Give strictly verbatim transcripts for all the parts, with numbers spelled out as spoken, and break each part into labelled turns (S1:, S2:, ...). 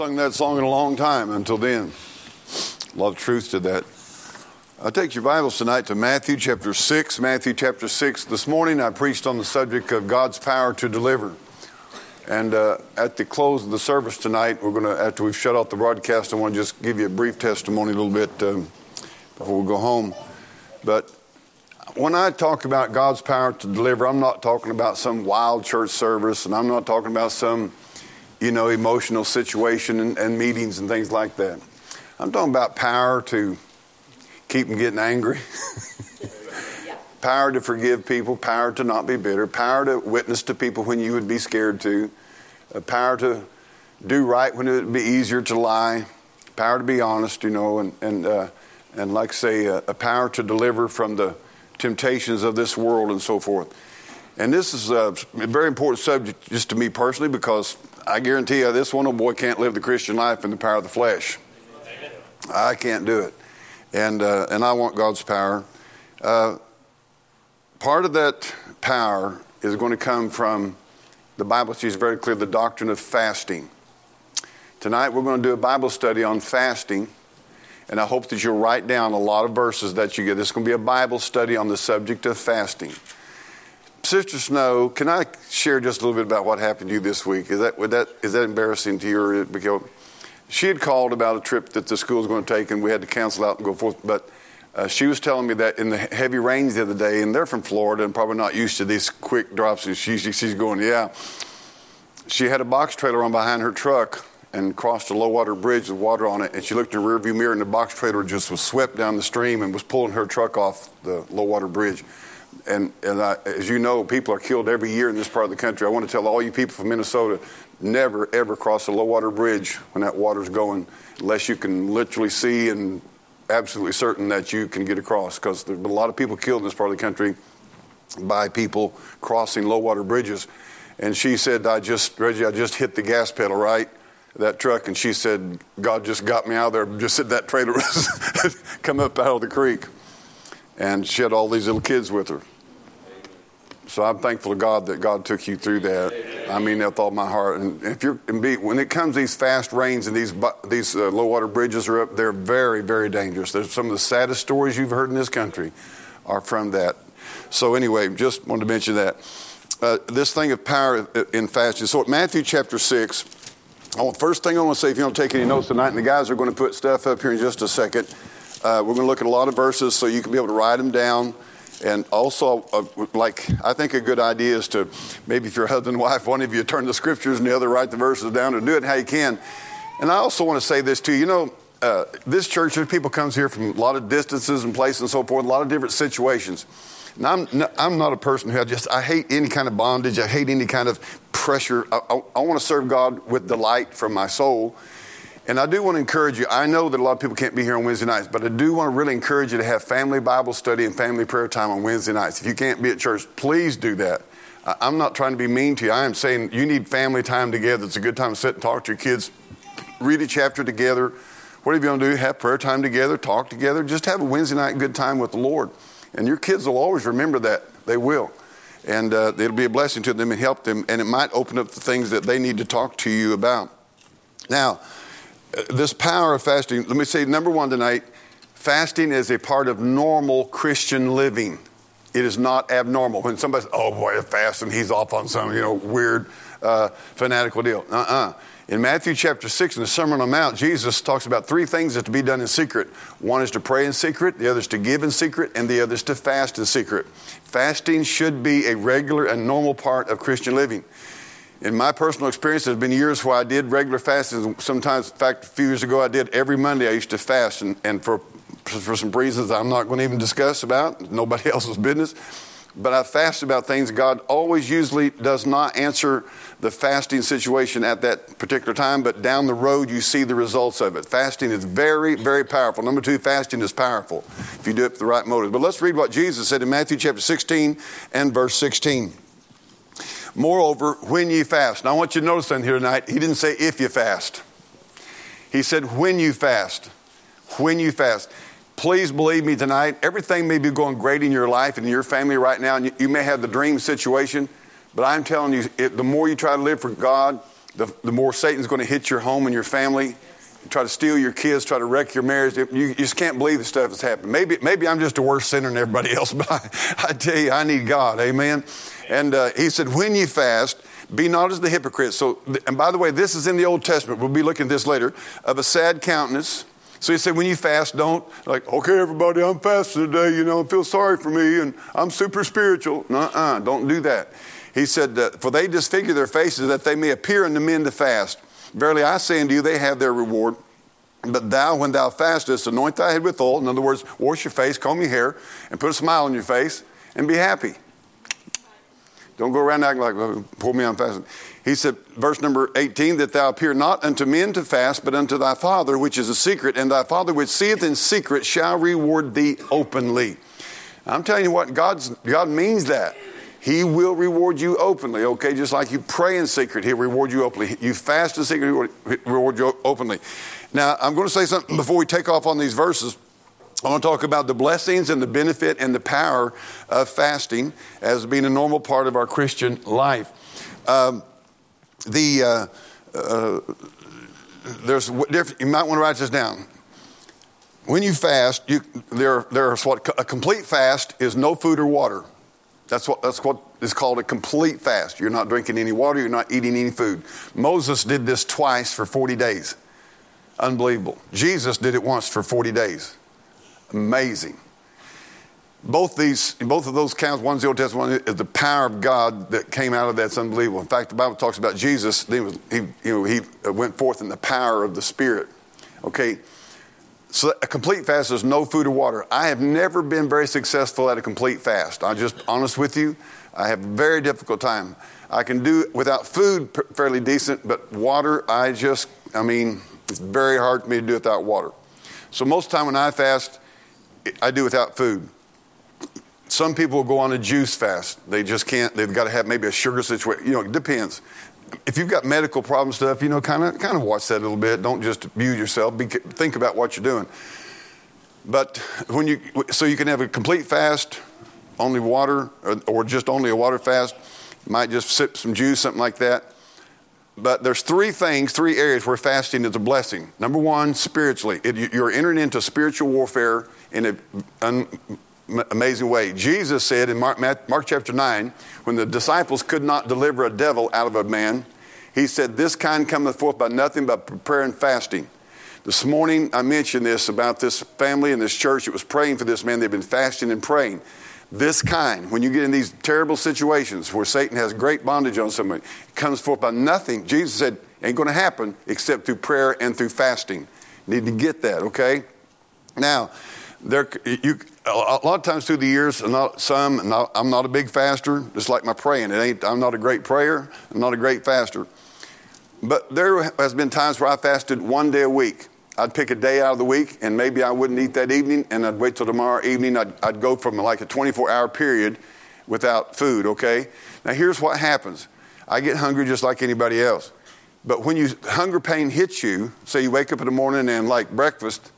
S1: Sung that song in a long time until then. A lot of truth to that. I'll take your Bibles tonight to Matthew chapter six. Matthew chapter six. This morning I preached on the subject of God's power to deliver. And uh, at the close of the service tonight, we're going to, after we've shut off the broadcast, I want to just give you a brief testimony a little bit um, before we go home. But when I talk about God's power to deliver, I'm not talking about some wild church service, and I'm not talking about some you know, emotional situation and, and meetings and things like that. I'm talking about power to keep them getting angry, power to forgive people, power to not be bitter, power to witness to people when you would be scared to, a power to do right when it would be easier to lie, power to be honest, you know, and and uh, and like I say, a, a power to deliver from the temptations of this world and so forth. And this is a very important subject just to me personally, because I guarantee you this one old boy can't live the Christian life in the power of the flesh. I can't do it. And uh, and I want God's power. Uh, part of that power is going to come from, the Bible says very clear, the doctrine of fasting. Tonight we're going to do a Bible study on fasting. And I hope that you'll write down a lot of verses that you get. This is going to be a Bible study on the subject of fasting. Sister Snow, can I share just a little bit about what happened to you this week? Is that would that is that embarrassing to you? Or because she had called about a trip that the school was going to take, and we had to cancel out and go forth. But uh, she was telling me that in the heavy rains the other day, and they're from Florida and probably not used to these quick drops. And she, she's going, yeah. She had a box trailer on behind her truck and crossed a low water bridge with water on it, and she looked in the rearview mirror, and the box trailer just was swept down the stream and was pulling her truck off the low water bridge. And, and I, as you know, people are killed every year in this part of the country. I want to tell all you people from Minnesota, never, ever cross a low-water bridge when that water's going, unless you can literally see and absolutely certain that you can get across, because there's been a lot of people killed in this part of the country by people crossing low-water bridges. And she said, I just, Reggie, I just hit the gas pedal, right? That truck. And she said, God just got me out of there. Just said that trailer was come up out of the creek. And she had all these little kids with her. So I'm thankful to God that God took you through that. I mean that with all my heart. And if you're, and be, when it comes to these fast rains and these these uh, low water bridges are up, they're very, very dangerous. There's some of the saddest stories you've heard in this country are from that. So anyway, just wanted to mention that. Uh, this thing of power in fasting. So at Matthew chapter six, I want, first thing I want to say, if you don't take any notes tonight, and the guys are going to put stuff up here in just a second, uh, we're going to look at a lot of verses so you can be able to write them down. And also, uh, like, I think a good idea is to, maybe if you're husband and wife, one of you turn the scriptures and the other write the verses down, and do it how you can. And I also want to say this too. You know, uh, this church, there's people comes here from a lot of distances and places and so forth, a lot of different situations. And I'm not, I'm not a person who I just, I hate any kind of bondage. I hate any kind of pressure. I, I, I want to serve God with delight from my soul. And I do want to encourage you. I know that a lot of people can't be here on Wednesday nights, but I do want to really encourage you to have family Bible study and family prayer time on Wednesday nights. If you can't be at church, please do that. I'm not trying to be mean to you. I am saying you need family time together. It's a good time to sit and talk to your kids. Read a chapter together. Whatever you want to do, have prayer time together, talk together. Just have a Wednesday night good time with the Lord. And your kids will always remember that. They will. And uh, it'll be a blessing to them and help them. And it might open up the things that they need to talk to you about. Now, this power of fasting, let me say number one tonight, fasting is a part of normal Christian living. It is not abnormal. When somebody says, oh boy, fasting, he's off on some, you know, weird, uh, fanatical deal. Uh-uh. In Matthew chapter six, in the Sermon on the Mount, Jesus talks about three things that to be done in secret. One is to pray in secret, the other is to give in secret, and the other is to fast in secret. Fasting should be a regular and normal part of Christian living. In my personal experience, there's been years where I did regular fasting. Sometimes, in fact, a few years ago, I did every Monday. I used to fast, and, and for for some reasons I'm not going to even discuss about, nobody else's business. But I fast about things. God always usually does not answer the fasting situation at that particular time, but down the road you see the results of it. Fasting is very, very powerful. Number two, fasting is powerful if you do it with the right motives. But let's read what Jesus said in Matthew chapter sixteen and verse sixteen. Moreover, when ye fast. Now I want you to notice something here tonight. He didn't say if you fast. He said when you fast. When you fast. Please believe me tonight, everything may be going great in your life and in your family right now, and you, you may have the dream situation, but I'm telling you, it, the more you try to live for God, the, the more Satan's going to hit your home and your family, try to steal your kids, try to wreck your marriage. You, you just can't believe the stuff that's happened. Maybe maybe I'm just a worse sinner than everybody else, but I, I tell you, I need God. Amen. And uh, he said, when you fast, be not as the hypocrites. So, and by the way, this is in the Old Testament. We'll be looking at this later. Of a sad countenance. So he said, when you fast, don't like, okay, everybody, I'm fasting today. You know, feel sorry for me, and I'm super spiritual. Nuh-uh, don't do that. He said, uh, for they disfigure their faces that they may appear unto men to fast. Verily I say unto you, they have their reward. But thou, when thou fastest, anoint thy head with oil. In other words, wash your face, comb your hair, and put a smile on your face, and be happy. Don't go around acting like, oh, pull me on fasting. He said, verse number eighteen, that thou appear not unto men to fast, but unto thy Father which is a secret, and thy Father which seeth in secret shall reward thee openly. I'm telling you what, God's, God means that. He will reward you openly, okay? Just like you pray in secret, he'll reward you openly. You fast in secret, he'll reward you openly. Now, I'm going to say something before we take off on these verses. I want to talk about the blessings and the benefit and the power of fasting as being a normal part of our Christian life. Um, the uh, uh, there's different. You might want to write this down. When you fast, you, there there's what a complete fast is: no food or water. That's what that's what is called a complete fast. You're not drinking any water. You're not eating any food. Moses did this twice for forty days. Unbelievable. Jesus did it once for forty days. Amazing. Both these, both of those counts, one's the Old Testament, one is the power of God that came out of that's unbelievable. In fact, the Bible talks about Jesus. He, was, he, you know, he went forth in the power of the Spirit. Okay, so a complete fast is no food or water. I have never been very successful at a complete fast. I'm just honest with you. I have a very difficult time. I can do it without food fairly decent, but water, I just, I mean, it's very hard for me to do without water. So most of the time when I fast, I do without food. Some people will go on a juice fast. They just can't. They've got to have maybe a sugar situation. You know, it depends. If you've got medical problem stuff, you know, kind of kind of watch that a little bit. Don't just abuse yourself. Be, think about what you're doing. But when you, so you can have a complete fast, only water, or, or just only a water fast. You might just sip some juice, something like that. But there's three things, three areas where fasting is a blessing. Number one, spiritually. It, you're entering into spiritual warfare in an un, amazing way. Jesus said in Mark, Mark chapter nine, when the disciples could not deliver a devil out of a man, he said, this kind cometh forth by nothing but prayer and fasting. This morning I mentioned this about this family in this church that was praying for this man. They've been fasting and praying. This kind, when you get in these terrible situations where Satan has great bondage on somebody, it comes forth by nothing. Jesus said, ain't going to happen except through prayer and through fasting. You need to get that, okay? Now, there, you, a lot of times through the years, not, some, not, I'm not a big faster, just like my praying. It ain't, I'm not a great prayer. I'm not a great faster. But there has been times where I fasted one day a week. I'd pick a day out of the week, and maybe I wouldn't eat that evening, and I'd wait till tomorrow evening. I'd, I'd go from like a twenty-four hour period without food, okay? Now, here's what happens. I get hungry just like anybody else. But when you hunger pain hits you, say you wake up in the morning and like breakfast,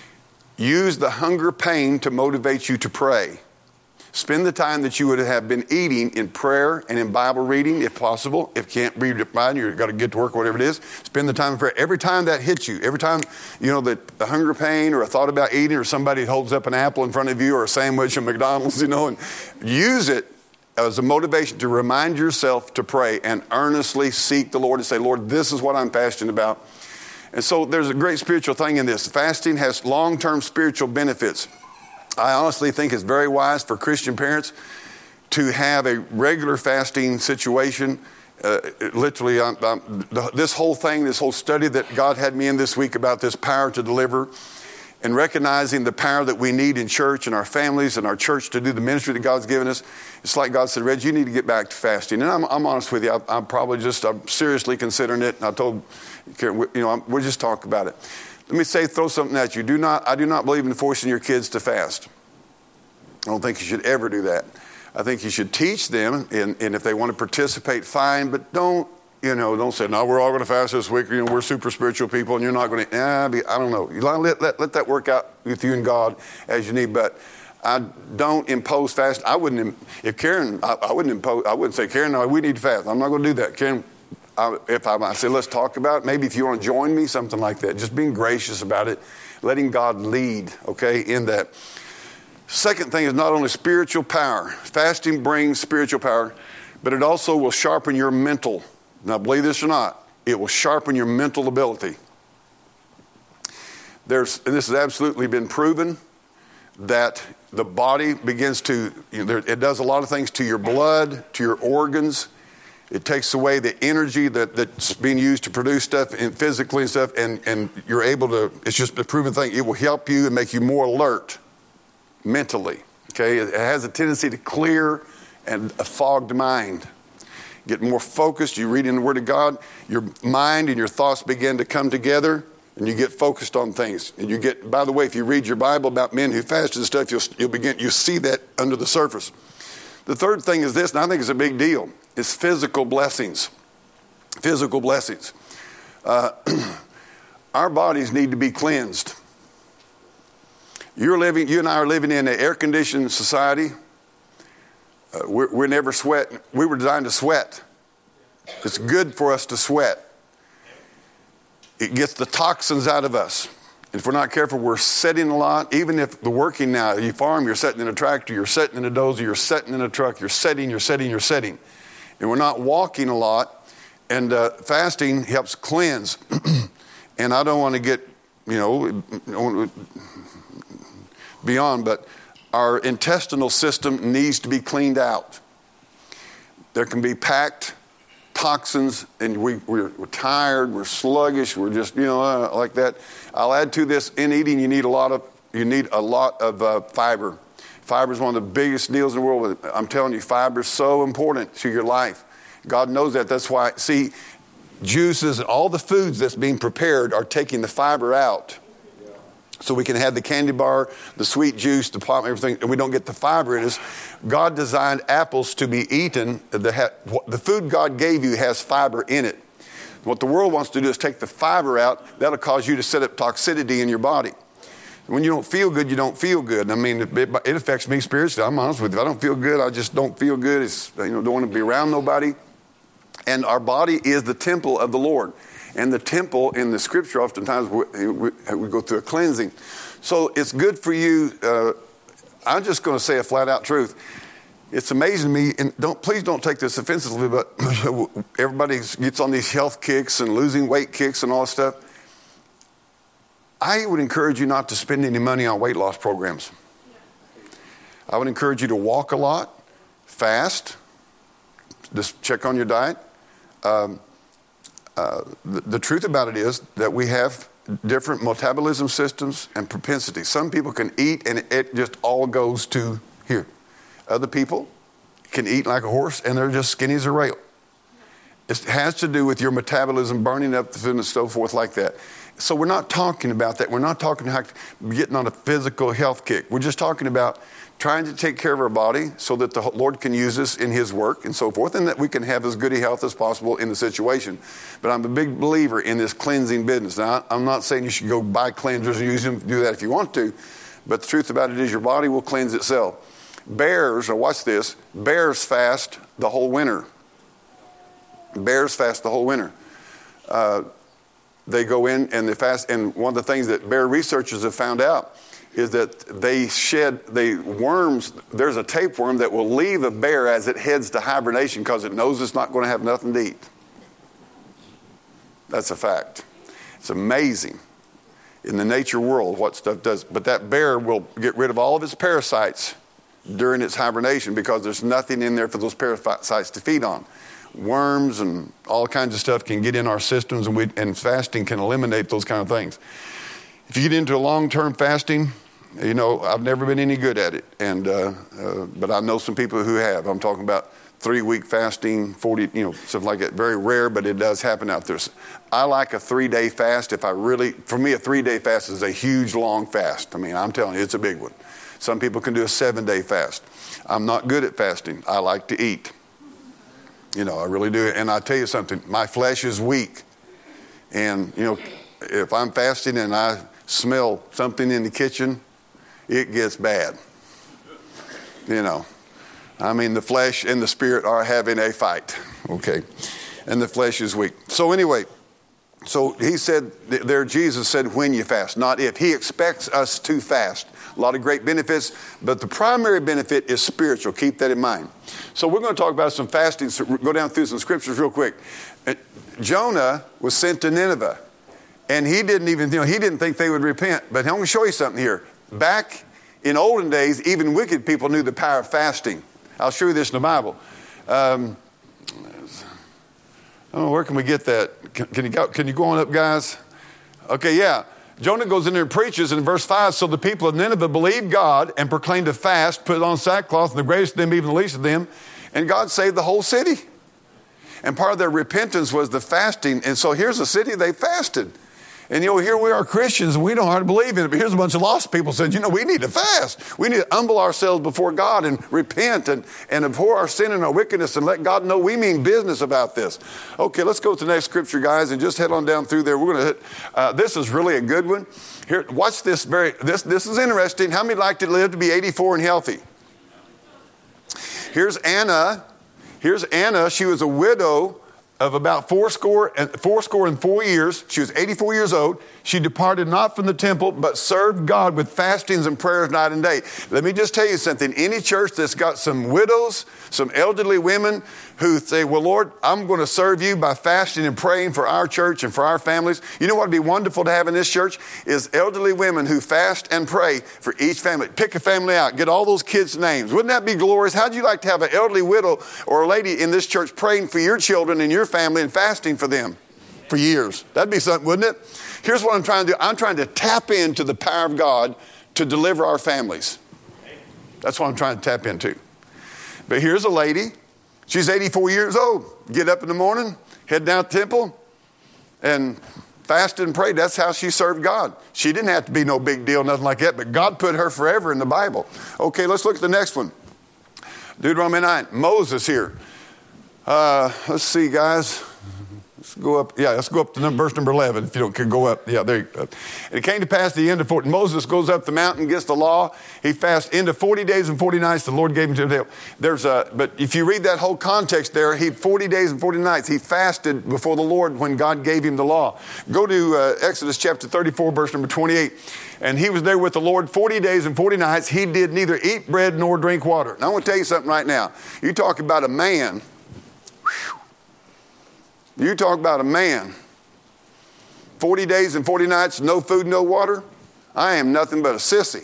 S1: use the hunger pain to motivate you to pray. Spend the time that you would have been eating in prayer and in Bible reading, if possible. If you can't read it, fine, you've got to get to work, whatever it is. Spend the time in prayer. Every time that hits you, every time, you know, that the hunger pain or a thought about eating or somebody holds up an apple in front of you or a sandwich at McDonald's, you know, and use it as a motivation to remind yourself to pray and earnestly seek the Lord and say, Lord, this is what I'm passionate about. And so there's a great spiritual thing in this. Fasting has long-term spiritual benefits. I honestly think it's very wise for Christian parents to have a regular fasting situation. Uh, literally, I'm, I'm, this whole thing, this whole study that God had me in this week about this power to deliver and recognizing the power that we need in church and our families and our church to do the ministry that God's given us. It's like God said, Reg, you need to get back to fasting. And I'm, I'm honest with you. I, I'm probably just, I'm seriously considering it. And I told, you know, I'm, we'll just talk about it. Let me say, throw something at you. Do not, I do not believe in forcing your kids to fast. I don't think you should ever do that. I think you should teach them, and, and if they want to participate, fine, but don't, you know, don't say, no, we're all going to fast this week. You know, we're super spiritual people, and you're not going to, nah, I don't know. You let, let, let that work out with you and God as you need, but I don't impose fast. I wouldn't, if Karen, I, I wouldn't impose, I wouldn't say, Karen, no, we need to fast. I'm not going to do that. Karen, I, if I, I say, let's talk about it, maybe if you want to join me, something like that. Just being gracious about it, letting God lead, okay, in that. Second thing is not only spiritual power. Fasting brings spiritual power, but it also will sharpen your mental. Now, believe this or not, it will sharpen your mental ability. There's, and this has absolutely been proven, that the body begins to, you know, there, it does a lot of things to your blood, to your organs. It takes away the energy that, that's being used to produce stuff and physically and stuff, and, and you're able to, it's just a proven thing. It will help you and make you more alert mentally, okay? It has a tendency to clear and a fogged mind. Get more focused. You read in the Word of God, your mind and your thoughts begin to come together, and you get focused on things. And you get, by the way, if you read your Bible about men who fasted and stuff, you'll, you'll begin, you see that under the surface. The third thing is this, and I think it's a big deal, is physical blessings. Physical blessings. Uh, our bodies need to be cleansed. You're living, you and I are living in an air-conditioned society. Uh, we're, we're never sweating. We were designed to sweat. It's good for us to sweat. It gets the toxins out of us. If we're not careful, we're sitting a lot. Even if the working now, you farm, you're sitting in a tractor, you're sitting in a dozer, you're sitting in a truck, you're sitting, you're sitting, you're sitting. And we're not walking a lot. And uh, fasting helps cleanse. And I don't want to get, you know, beyond, but our intestinal system needs to be cleaned out. There can be packed toxins, and we, we're, we're tired, we're sluggish, we're just, you know, uh, like that. I'll add to this, in eating, you need a lot of, you need a lot of uh, fiber. Fiber is one of the biggest deals in the world. I'm telling you, fiber is so important to your life. God knows that. That's why, see, juices and all the foods that's being prepared are taking the fiber out. So we can have the candy bar, the sweet juice, the plum, everything, and we don't get the fiber in us. God designed apples to be eaten. The, ha- the food God gave you has fiber in it. What the world wants to do is take the fiber out. That'll cause you to set up toxicity in your body. When you don't feel good, you don't feel good. I mean, it, it affects me spiritually. I'm honest with you. If I don't feel good, I just don't feel good. It's, you know, don't want to be around nobody. And our body is the temple of the Lord. And the temple in the scripture, oftentimes we, we, we go through a cleansing. So it's good for you. Uh, I'm just going to say a flat out truth. It's amazing to me, and don't please don't take this offensively, but everybody gets on these health kicks and losing weight kicks and all that stuff. I would encourage you not to spend any money on weight loss programs. I would encourage you to walk a lot, fast, just check on your diet. Um, Uh, the, the truth about it is that we have different metabolism systems and propensities. Some people can eat and it just all goes to here. Other people can eat like a horse and they're just skinny as a rail. It has to do with your metabolism burning up the food and so forth like that. So we're not talking about that. We're not talking about getting on a physical health kick. We're just talking about trying to take care of our body so that the Lord can use us in His work and so forth, and that we can have as good a health as possible in the situation. But I'm a big believer in this cleansing business. Now, I'm not saying you should go buy cleansers and use them, do that if you want to, but the truth about it is your body will cleanse itself. Bears, now watch this, bears fast the whole winter. Bears fast the whole winter. Uh, they go in and they fast, and one of the things that bear researchers have found out is that they shed, they worms, there's a tapeworm that will leave a bear as it heads to hibernation because it knows it's not going to have nothing to eat. That's a fact. It's amazing in the nature world what stuff does. But that bear will get rid of all of its parasites during its hibernation because there's nothing in there for those parasites to feed on. Worms and all kinds of stuff can get in our systems, and, we, and fasting can eliminate those kind of things. If you get into a long-term fasting, you know, I've never been any good at it, and uh, uh, but I know some people who have. I'm talking about three-week fasting, forty, you know, something like that. Very rare, but it does happen out there. I like a three-day fast. If I really, for me, a three-day fast is a huge, long fast. I mean, I'm telling you, it's a big one. Some people can do a seven-day fast. I'm not good at fasting. I like to eat. You know, I really do. And I tell you something, my flesh is weak. And, you know, if I'm fasting and I smell something in the kitchen, it gets bad. You know, I mean, the flesh and the spirit are having a fight. Okay. and the flesh is weak. So anyway, so he said, there Jesus said, when you fast, not if. He expects us to fast. A lot of great benefits, but the primary benefit is spiritual. Keep that in mind. So we're going to talk about some fasting. So go down through some scriptures real quick. Jonah was sent to Nineveh, and he didn't even, you know, he didn't think they would repent. But I'm going to show you something here. Back in olden days, even wicked people knew the power of fasting. I'll show you this in the Bible. Um, I don't know, where can we get that? Can, can, you go, can you go on up, guys? Okay, yeah. Jonah goes in there and preaches in verse five. So the people of Nineveh believed God and proclaimed a fast, put on sackcloth, and the greatest of them, even the least of them. And God saved the whole city. And part of their repentance was the fasting. And so here's a city they fasted. And, you know, here we are Christians, and we don't hardly believe in it. But here's a bunch of lost people said, you know, we need to fast. We need to humble ourselves before God and repent and, and abhor our sin and our wickedness and let God know we mean business about this. Okay, let's go to the next scripture, guys, and just head on down through there. We're going to hit, uh, this is really a good one. Here, watch this. Very, this, this is interesting. How many like to live to be eighty-four and healthy? Here's Anna. Here's Anna. She was a widow of about four score and four score and four years. She was eighty-four years old. She departed not from the temple, but served God with fastings and prayers night and day. Let me just tell you something. Any church that's got some widows, some elderly women who say, well, Lord, I'm going to serve you by fasting and praying for our church and for our families. You know what would be wonderful to have in this church is elderly women who fast and pray for each family. Pick a family out. Get all those kids' names. Wouldn't that be glorious? How'd you like to have an elderly widow or a lady in this church praying for your children and your family and fasting for them for years? That'd be something, wouldn't it? Here's what I'm trying to do. I'm trying to tap into the power of God to deliver our families. That's what I'm trying to tap into. But here's a lady. She's eighty-four years old. Get up in the morning, head down to the temple, and fasted and prayed. That's how she served God. She didn't have to be no big deal, nothing like that, but God put her forever in the Bible. Okay, let's look at the next one. Deuteronomy nine. Moses here. Uh, let's see, guys. Let's go up. Yeah, let's go up to number, verse number eleven. If you don't, can go up. Yeah, there you go. And it came to pass at the end of forty. Moses goes up the mountain, gets the law. He fasts into forty days and forty nights. The Lord gave him to him. There's a, but if you read that whole context there, he forty days and forty nights. He fasted before the Lord when God gave him the law. Go to uh, Exodus chapter thirty-four, verse number twenty-eight. And he was there with the Lord forty days and forty nights. He did neither eat bread nor drink water. Now I want to tell you something right now. You talk about a man. Whew, You talk about a man, forty days and forty nights, no food, no water. I am nothing but a sissy.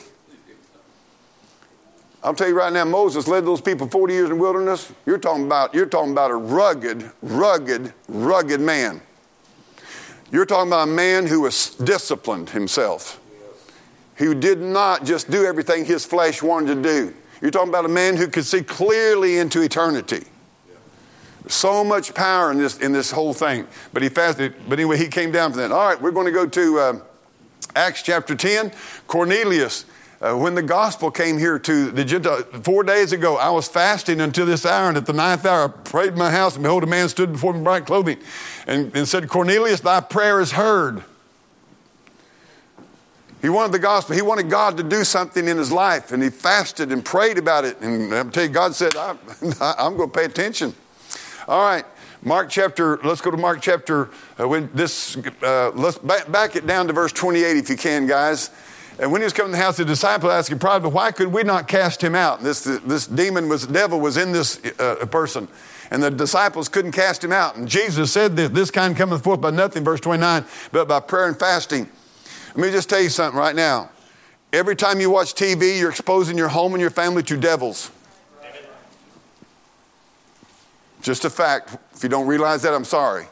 S1: I'll tell you right now, Moses led those people forty years in the wilderness. You're talking about, you're talking about a rugged, rugged, rugged man. You're talking about a man who was disciplined himself, who did not just do everything his flesh wanted to do. You're talking about a man who could see clearly into eternity. So much power in this in this whole thing. But he fasted. But anyway, he came down from that. All right, we're going to go to uh, Acts chapter ten. Cornelius, uh, when the gospel came here to the Gentiles, four days ago, I was fasting until this hour, and at the ninth hour I prayed in my house, and behold, a man stood before me in bright clothing, and, and said, Cornelius, thy prayer is heard. He wanted the gospel. He wanted God to do something in his life, and he fasted and prayed about it. And I'll tell you, God said, I, I'm going to pay attention. All right, Mark chapter, let's go to Mark chapter, uh, when this, uh, let's back, back it down to verse twenty-eight if you can, guys. And when he was coming to the house, the disciple asked him privately, why could we not cast him out? This this demon, was devil was in this uh, person, and the disciples couldn't cast him out. And Jesus said that this kind cometh forth by nothing, verse twenty-nine, but by prayer and fasting. Let me just tell you something right now. Every time you watch T V, you're exposing your home and your family to devils. Just a fact. If you don't realize that, I'm sorry.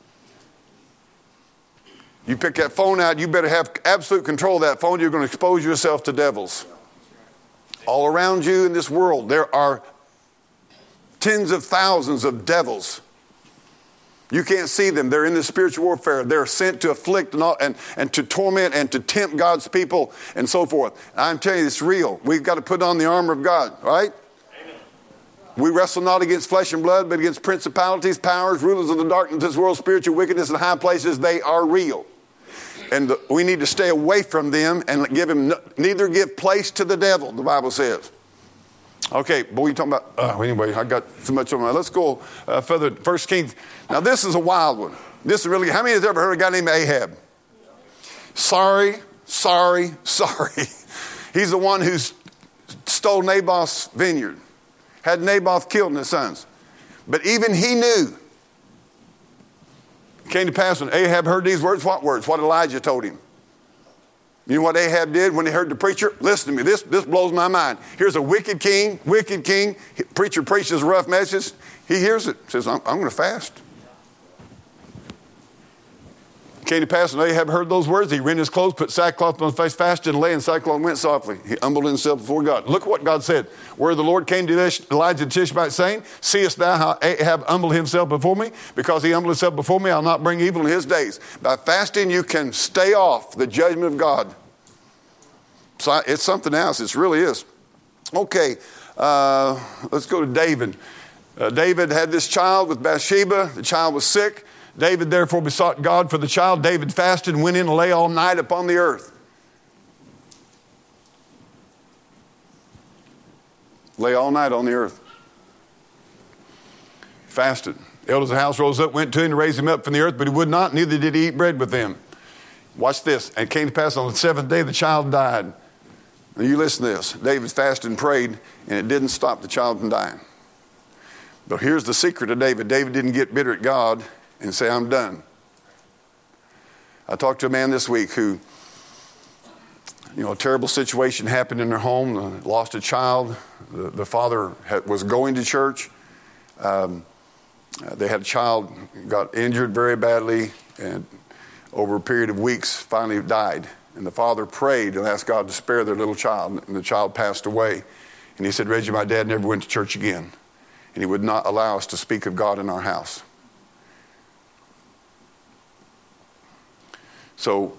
S1: You pick that phone out, you better have absolute control of that phone. You're going to expose yourself to devils. All around you in this world, there are tens of thousands of devils. You can't see them. They're in the spiritual warfare. They're sent to afflict and, all, and, and to torment and to tempt God's people and so forth. I'm telling you, it's real. We've got to put on the armor of God, right? We wrestle not against flesh and blood, but against principalities, powers, rulers of the darkness of this world, spiritual wickedness in high places. They are real. And the, we need to stay away from them and give him, neither give place to the devil, the Bible says. Okay, boy, you talking about, uh, anyway, I got so much on my, let's go uh, further, First Kings. Now, this is a wild one. This is really, how many has ever heard of a guy named Ahab? Sorry, sorry, sorry. He's the one who stole Naboth's vineyard, had Naboth killed and his sons. But even he knew. It came to pass when Ahab heard these words. What words? What Elijah told him. You know what Ahab did when he heard the preacher? Listen to me. This, this blows my mind. Here's a wicked king, wicked king. Preacher preaches a rough message. He hears it. Says, I'm, I'm going to fast. Came to pass when Ahab heard those words, he rent his clothes, put sackcloth on his face, fasted, and lay in sackcloth and went softly. He humbled himself before God. Look what God said. Where the Lord came to Elijah the Tishbite, saying, seest thou how Ahab humbled himself before me? Because he humbled himself before me, I'll not bring evil in his days. By fasting, you can stay off the judgment of God. So it's something else. It really is. Okay, uh, let's go to David. Uh, David had this child with Bathsheba. The child was sick. David therefore besought God for the child. David fasted and went in and lay all night upon the earth. Lay all night on the earth. Fasted. The elders of the house rose up, went to him to raise him up from the earth, but he would not, neither did he eat bread with them. Watch this. And it came to pass on the seventh day the child died. Now you listen to this. David fasted and prayed, and it didn't stop the child from dying. But here's the secret of David. David didn't get bitter at God and say, I'm done. I talked to a man this week who, you know, a terrible situation happened in their home. Uh, lost a child. The, the father had, was going to church. Um, uh, they had a child, got injured very badly, and over a period of weeks finally died. And the father prayed and asked God to spare their little child, and the child passed away. And he said, Reggie, my dad never went to church again. And he would not allow us to speak of God in our house. So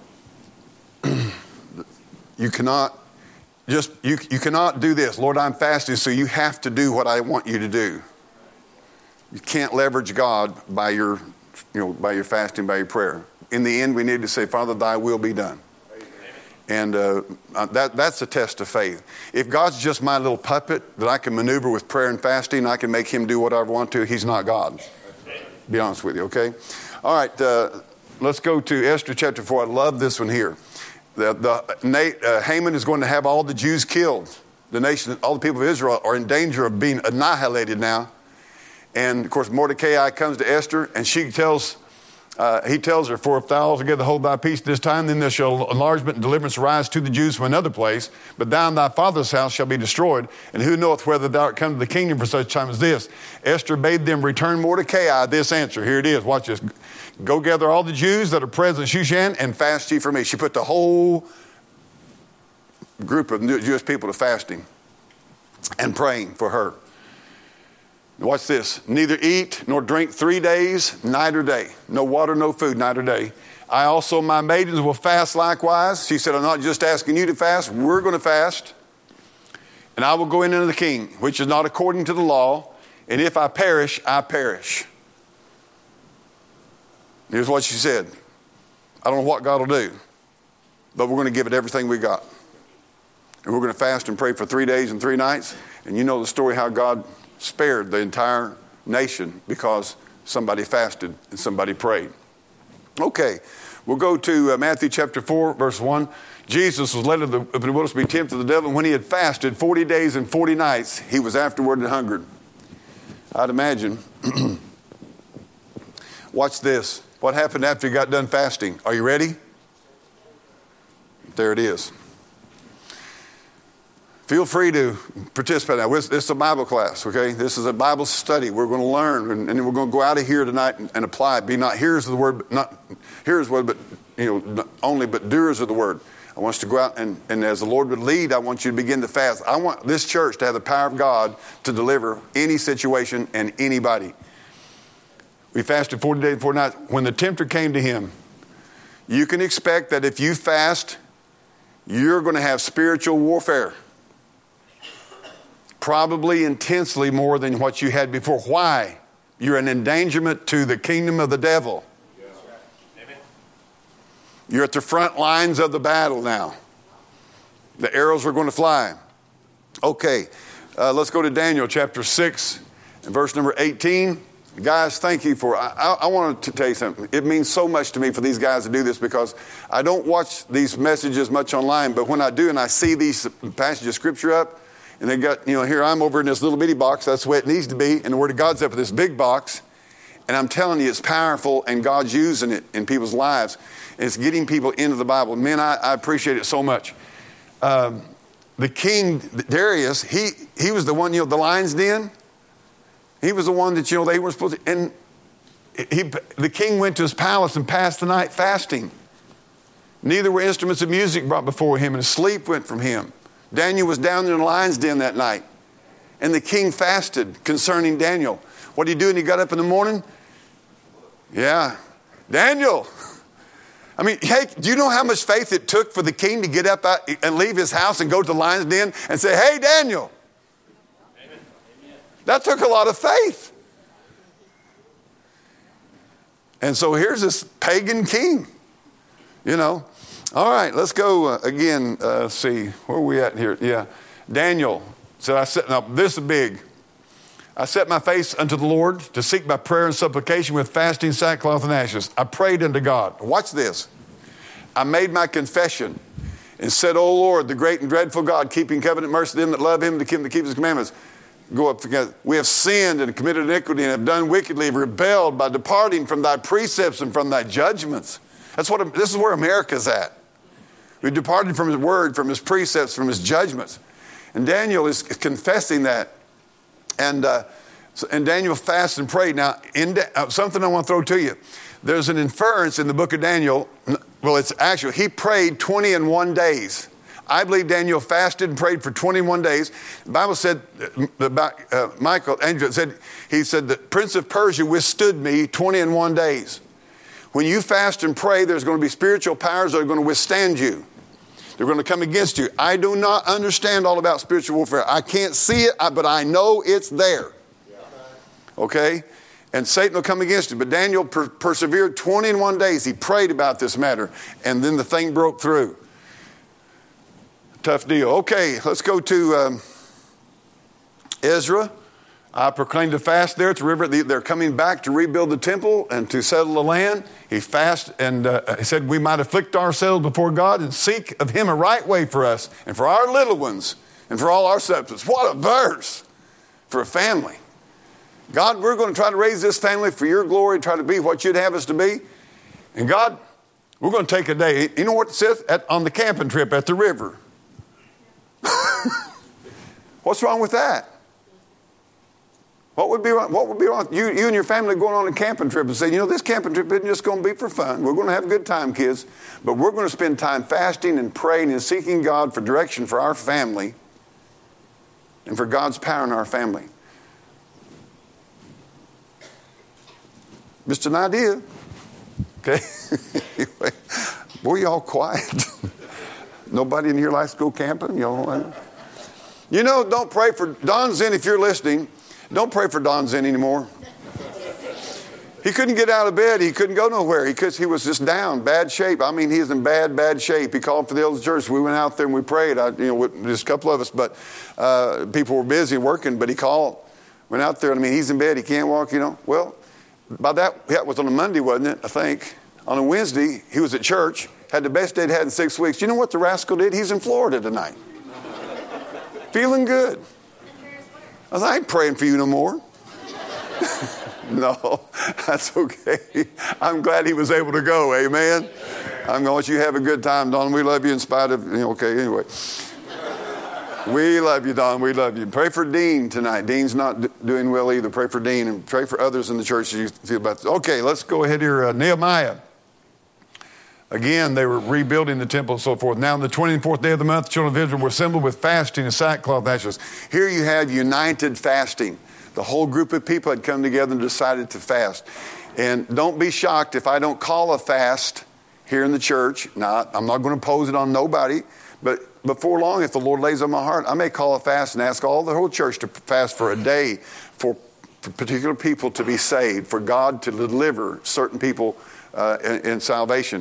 S1: you cannot just you you cannot do this. Lord, I'm fasting, so you have to do what I want you to do. You can't leverage God by your you know by your fasting, by your prayer. In the end, we need to say, Father, thy will be done. And uh, that that's a test of faith. If God's just my little puppet that I can maneuver with prayer and fasting, I can make him do whatever I want to, he's not God. Be honest with you, okay? All right, uh, let's go to Esther chapter four. I love this one here. The, the uh, Haman is going to have all the Jews killed. The nation, all the people of Israel are in danger of being annihilated now. And, of course, Mordecai comes to Esther, and she tells Uh, he tells her, for if thou altogether hold thy peace this time, then there shall enlargement and deliverance arise to the Jews from another place. But thou and thy father's house shall be destroyed. And who knoweth whether thou art come to the kingdom for such time as this? Esther bade them return Mordecai this answer. Here it is. Watch this. Go gather all the Jews that are present in Shushan and fast ye for me. She put the whole group of Jewish people to fasting and praying for her. Watch this. Neither eat nor drink three days, night or day. No water, no food, night or day. I also, my maidens, will fast likewise. She said, I'm not just asking you to fast. We're going to fast. And I will go in unto the king, which is not according to the law. And if I perish, I perish. Here's what she said. I don't know what God will do, but we're going to give it everything we got. And we're going to fast and pray for three days and three nights. And you know the story how God spared the entire nation because somebody fasted and somebody prayed. Okay, we'll go to uh, Matthew chapter four, verse one. Jesus was led into the wilderness to be tempted of the devil. When he had fasted forty days and forty nights, he was afterward and hungered. I'd imagine. Watch this. What happened after he got done fasting? Are you ready? There it is. Feel free to participate now. This is a Bible class, okay? This is a Bible study. We're going to learn, and, and we're going to go out of here tonight and, and apply it. Be not hearers of the word, not hearers of the word, but you know, only but doers of the word. I want us to go out and, and as the Lord would lead, I want you to begin to fast. I want this church to have the power of God to deliver any situation and anybody. We fasted forty days and forty nights. When the tempter came to him, you can expect that if you fast, you're going to have spiritual warfare. Probably intensely more than what you had before. Why? You're an endangerment to the kingdom of the devil. Amen. You're at the front lines of the battle now. The arrows are going to fly. Okay. Uh, let's go to Daniel chapter six and verse number eighteen. Guys, thank you for, I, I, I want to tell you something. It means so much to me for these guys to do this because I don't watch these messages much online, but when I do and I see these passages of Scripture up, and they got, you know, here I'm over in this little bitty box, that's the way it needs to be, and the Word of God's up in this big box, and I'm telling you it's powerful and God's using it in people's lives. And it's getting people into the Bible. Man, I, I appreciate it so much. Um, the king, Darius, he, he was the one, you know, the lion's den. He was the one that, you know, they were supposed to, and he, the king went to his palace and passed the night fasting. Neither were instruments of music brought before him, and sleep went from him. Daniel was down in the lion's den that night, and the king fasted concerning Daniel. What did he do when he got up in the morning? Yeah, Daniel. I mean, hey, do you know how much faith it took for the king to get up out and leave his house and go to the lion's den and say, hey, Daniel? That took a lot of faith. And so here's this pagan king, you know. All right, let's go uh, again. Uh, see, where are we at here? Yeah. Daniel said, I set, now this is big. I set my face unto the Lord to seek by prayer and supplication with fasting, sackcloth, and ashes. I prayed unto God. Watch this. I made my confession and said, O Lord, the great and dreadful God, keeping covenant mercy to them that love him, to him that keep his commandments. Go up together. We have sinned and committed iniquity and have done wickedly, have rebelled by departing from thy precepts and from thy judgments. That's what, this is where America's at. We've departed from his word, from his precepts, from his judgments. And Daniel is confessing that. And, uh, and Daniel fasted and prayed. Now, in da- uh, something I want to throw to you. There's an inference in the book of Daniel. Well, it's actually, he prayed twenty and one days. I believe Daniel fasted and prayed for twenty-one days. The Bible said about uh, Michael, angel said, he said, the prince of Persia withstood me twenty and one days. When you fast and pray, there's going to be spiritual powers that are going to withstand you. They're going to come against you. I do not understand all about spiritual warfare. I can't see it, but I know it's there. Okay? And Satan will come against you. But Daniel per- persevered twenty and one days. He prayed about this matter. And then the thing broke through. Tough deal. Okay, let's go to um, Ezra. I proclaimed a fast there. It's a river. They're coming back to rebuild the temple and to settle the land. He fasted and uh, he said we might afflict ourselves before God and seek of him a right way for us and for our little ones and for all our substance. What a verse for a family. God, we're going to try to raise this family for your glory, try to be what you'd have us to be. And God, we're going to take a day. You know what it says? At, on the camping trip at the river. What's wrong with that? What would be wrong? What would be wrong? You, you and your family going on a camping trip and saying, you know, this camping trip isn't just going to be for fun. We're going to have a good time, kids, but we're going to spend time fasting and praying and seeking God for direction for our family and for God's power in our family. Just an idea. Okay. Anyway, boy, y'all quiet. Nobody in here likes to go camping? Y'all, you know, don't pray for Don Zinn if you're listening. Don't pray for Don Zinn anymore. He couldn't get out of bed. He couldn't go nowhere because he was just down, bad shape. I mean, he's in bad, bad shape. He called for the elders of the church. We went out there and we prayed. I, you know, with just a couple of us, but uh, people were busy working. But he called, went out there. I mean, he's in bed. He can't walk. You know. Well, by that that was on a Monday, wasn't it? I think on a Wednesday he was at church. Had the best day he'd had in six weeks. You know what the rascal did? He's in Florida tonight. Feeling good. I was like, I ain't praying for you no more. No, that's okay. I'm glad he was able to go. Amen. I'm going to want you to have a good time, Don. We love you in spite of, you know, okay, anyway. We love you, Don. We love you. Pray for Dean tonight. Dean's not d- doing well either. Pray for Dean and pray for others in the church as you feel about this. Okay, let's go ahead here. Uh, Nehemiah. Again, they were rebuilding the temple and so forth. Now, on the twenty-fourth day of the month, the children of Israel were assembled with fasting and sackcloth ashes. Here you have united fasting. The whole group of people had come together and decided to fast. And don't be shocked if I don't call a fast here in the church. Now, I'm not going to impose it on nobody. But before long, if the Lord lays on my heart, I may call a fast and ask all the whole church to fast for a day for, for particular people to be saved, for God to deliver certain people uh, in, in salvation.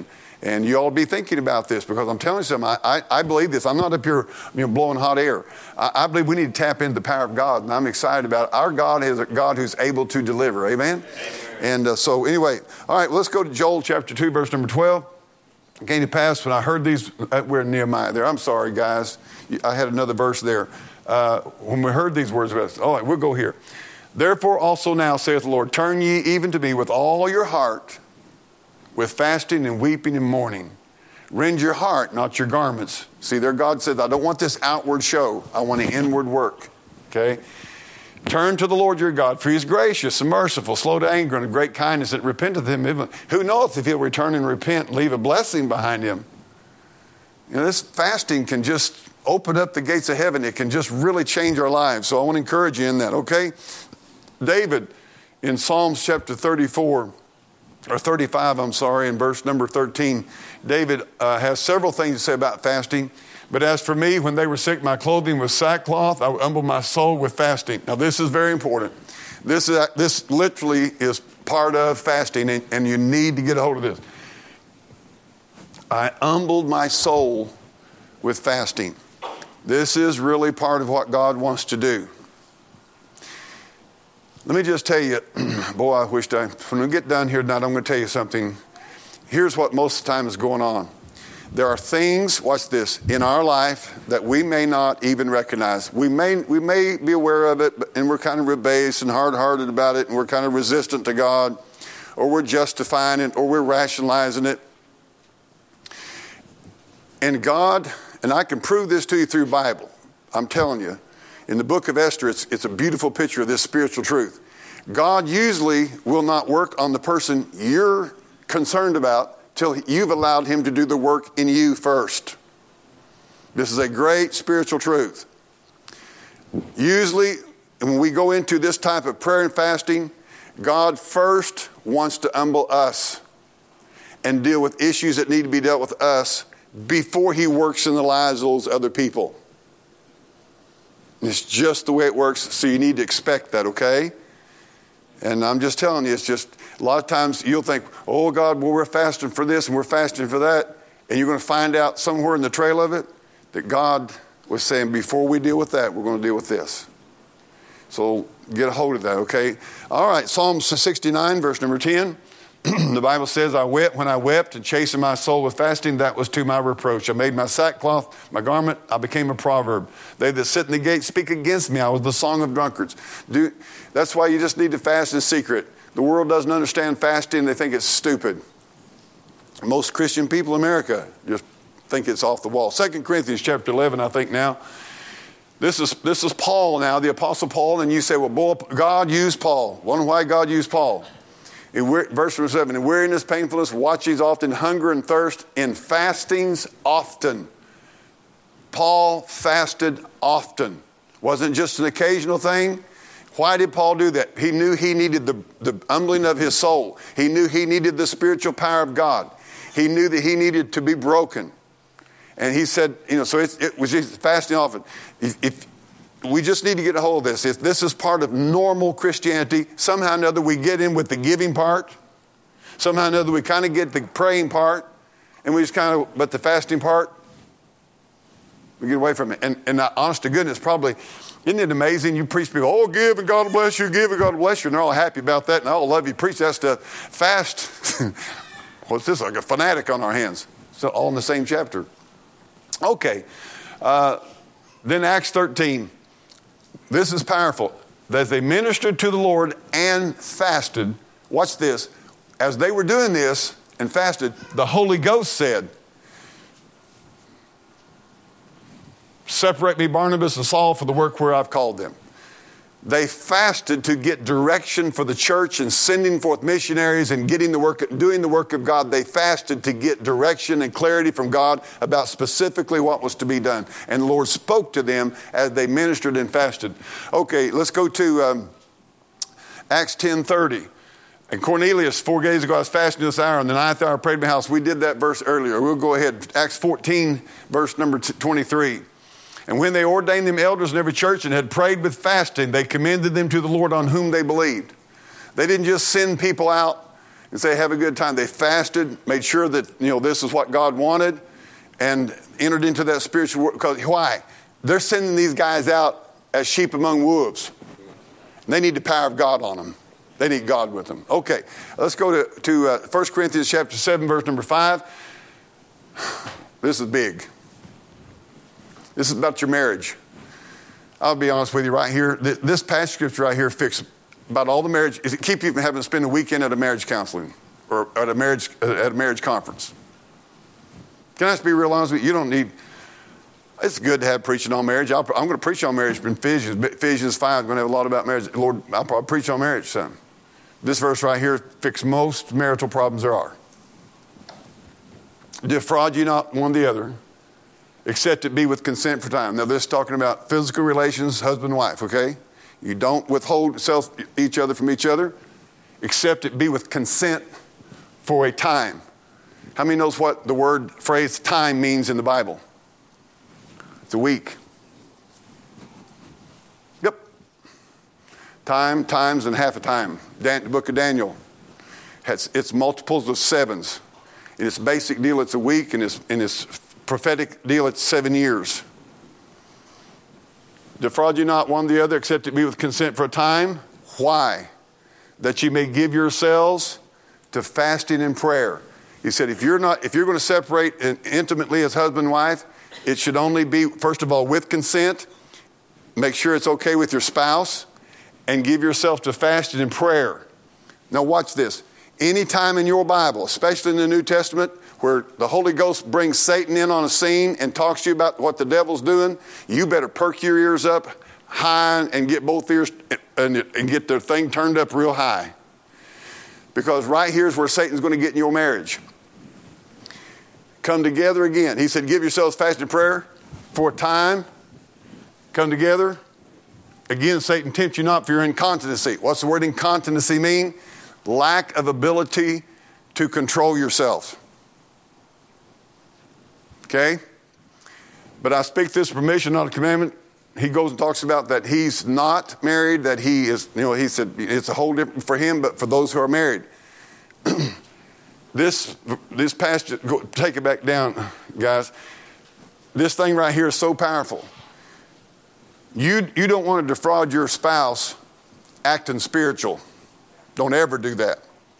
S1: And you ought to be thinking about this, because I'm telling you something, I, I, I believe this. I'm not up here you know, blowing hot air. I, I believe we need to tap into the power of God, and I'm excited about it. Our God is a God who's able to deliver. Amen? Amen. And uh, so anyway, all right, let's go to Joel chapter two, verse number twelve. It came to pass when I heard these, uh, we're in Nehemiah there. I'm sorry, guys. I had another verse there. Uh, when we heard these words, all right, we'll go here. Therefore also now, saith the Lord, turn ye even to me with all your heart, with fasting and weeping and mourning. Rend your heart, not your garments. See, there God said, I don't want this outward show. I want the inward work. Okay? Turn to the Lord your God, for he is gracious and merciful, slow to anger, and of great kindness, that repenteth him. Who knoweth if he'll return and repent and leave a blessing behind him? You know, this fasting can just open up the gates of heaven. It can just really change our lives. So I want to encourage you in that, okay? David, in Psalms chapter thirty-four, or thirty-five, I'm sorry, in verse number thirteen, David uh, has several things to say about fasting. But as for me, when they were sick, my clothing was sackcloth. I humbled my soul with fasting. Now, this is very important. This is this literally is part of fasting, and, and you need to get a hold of this. I humbled my soul with fasting. This is really part of what God wants to do. Let me just tell you, boy, I wish I, when we get done here tonight, I'm going to tell you something. Here's what most of the time is going on. There are things, watch this, in our life that we may not even recognize. We may we may be aware of it, and we're kind of rebellious and hard-hearted about it, and we're kind of resistant to God, or we're justifying it, or we're rationalizing it. And God, and I can prove this to you through the Bible. I'm telling you, in the book of Esther, it's, it's a beautiful picture of this spiritual truth. God usually will not work on the person you're concerned about till you've allowed him to do the work in you first. This is a great spiritual truth. Usually, when we go into this type of prayer and fasting, God first wants to humble us and deal with issues that need to be dealt with us before he works in the lives of those other people. It's just the way it works, so you need to expect that, okay? And I'm just telling you, it's just, a lot of times you'll think, oh God, well, we're fasting for this and we're fasting for that. And you're going to find out somewhere in the trail of it that God was saying, before we deal with that, we're going to deal with this. So get a hold of that, okay? All right, Psalm sixty-nine, verse number ten. The Bible says, I wept when I wept and chastened my soul with fasting. That was to my reproach. I made my sackcloth my garment. I became a proverb. They that sit in the gate speak against me. I was the song of drunkards. Do, that's why you just need to fast in secret. The world doesn't understand fasting. They think it's stupid. Most Christian people in America just think it's off the wall. Second Corinthians chapter eleven, I think now. This is, this is Paul now, the Apostle Paul. And you say, well, boy, God used Paul. Wonder why God used Paul. In verse number seven, in weariness, painfulness, watchings often, hunger and thirst, in fastings often. Paul fasted often. Wasn't just an occasional thing. Why did Paul do that? He knew he needed the, the humbling of his soul. He knew he needed the spiritual power of God. He knew that he needed to be broken. And he said, you know, so it, it was just fasting often. If, if we just need to get a hold of this. If this is part of normal Christianity, somehow or another we get in with the giving part. Somehow or another we kind of get the praying part. And we just kind of, but the fasting part, we get away from it. And, and honest to goodness, probably, isn't it amazing? You preach people, oh, give and God will bless you, give and God will bless you. And they're all happy about that. And I all love you. Preach that stuff. Fast. What's this? Like a fanatic on our hands. So all in the same chapter. Okay. Uh, then Acts thirteen. This is powerful. As they ministered to the Lord and fasted, watch this. As they were doing this and fasted, the Holy Ghost said, separate me, Barnabas and Saul, for the work where I've called them. They fasted to get direction for the church and sending forth missionaries and getting the work, doing the work of God. They fasted to get direction and clarity from God about specifically what was to be done. And the Lord spoke to them as they ministered and fasted. Okay, let's go to um, Acts ten thirty. And Cornelius, four days ago, I was fasting this hour. And the ninth hour I prayed in my house. We did that verse earlier. We'll go ahead. Acts fourteen, verse number twenty-three. And when they ordained them elders in every church and had prayed with fasting, they commended them to the Lord on whom they believed. They didn't just send people out and say, have a good time. They fasted, made sure that, you know, this is what God wanted, and entered into that spiritual world. Because why? They're sending these guys out as sheep among wolves. They need the power of God on them. They need God with them. Okay, let's go to, to uh, First Corinthians chapter seven, verse number five. This is big. This is about your marriage. I'll be honest with you right here. This passage scripture right here fixes about all the marriage. It keep you from having to spend a weekend at a marriage counseling or at a marriage at a marriage conference. Can I just be real honest with you? You don't need. It's good to have preaching on marriage. I'll, I'm going to preach on marriage in Ephesians. Ephesians five. I'm going to have a lot about marriage. Lord, I'll probably preach on marriage son. This verse right here fixes most marital problems there are. Defraud you not one the other, except it be with consent for time. Now this is talking about physical relations, husband and wife, okay? You don't withhold self, each other from each other, except it be with consent for a time. How many knows what the word phrase time means in the Bible? It's a week. Yep. Time, times, and half a time. Dan, the book of Daniel. Has, it's multiples of sevens. In its basic deal, it's a week. In its, in its prophetic deal, it's seven years. Defraud you not one the other, except it be with consent for a time. Why? That you may give yourselves to fasting and prayer. He said, if you're not, if you're going to separate intimately as husband and wife, it should only be, first of all, with consent. Make sure it's okay with your spouse, and give yourself to fasting and prayer. Now watch this. Any time in your Bible, especially in the New Testament, where the Holy Ghost brings Satan in on a scene and talks to you about what the devil's doing, you better perk your ears up high and get both ears and, and get the thing turned up real high. Because right here is where Satan's going to get in your marriage. Come together again. He said, give yourselves fasting and prayer for a time. Come together. Again, Satan tempts you not for your incontinency. What's the word incontinency mean? Lack of ability to control yourself. Okay? But I speak this permission, not a commandment. He goes and talks about that he's not married, that he is, you know, he said it's a whole different for him, but for those who are married. This this passage, go, take it back down, guys. This thing right here is so powerful. You, you don't want to defraud your spouse acting spiritual. Don't ever do that.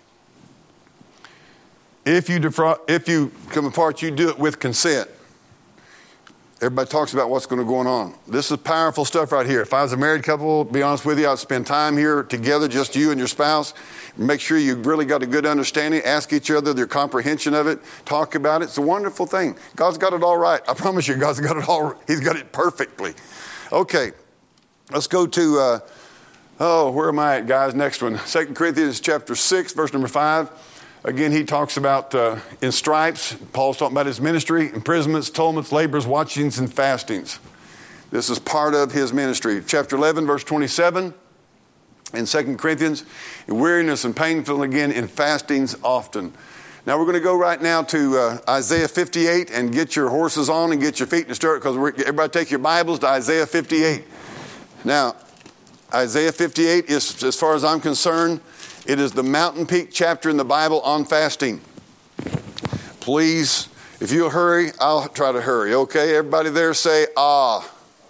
S1: If you defraud, if you come apart, you do it with consent. Everybody talks about what's going to go on. This is powerful stuff right here. If I was a married couple, to be honest with you, I'd spend time here together, just you and your spouse. Make sure you really got a good understanding. Ask each other their comprehension of it. Talk about it. It's a wonderful thing. God's got it all right. I promise you, God's got it all. He's got it perfectly. Okay, let's go to, uh, oh, where am I at, guys? Next one. Second Corinthians chapter six, verse number five. Again, he talks about uh, in stripes. Paul's talking about his ministry, imprisonments, torments, labors, watchings, and fastings. This is part of his ministry. Chapter eleven, verse twenty-seven in Second Corinthians, in weariness and painful, again, in fastings often. Now we're going to go right now to uh, Isaiah fifty-eight and get your horses on and get your feet in the stirrup, because everybody take your Bibles to Isaiah fifty-eight. Now, Isaiah fifty-eight is, as far as I'm concerned, it is the mountain peak chapter in the Bible on fasting. Please, if you'll hurry, I'll try to hurry. Okay, everybody there say, ah.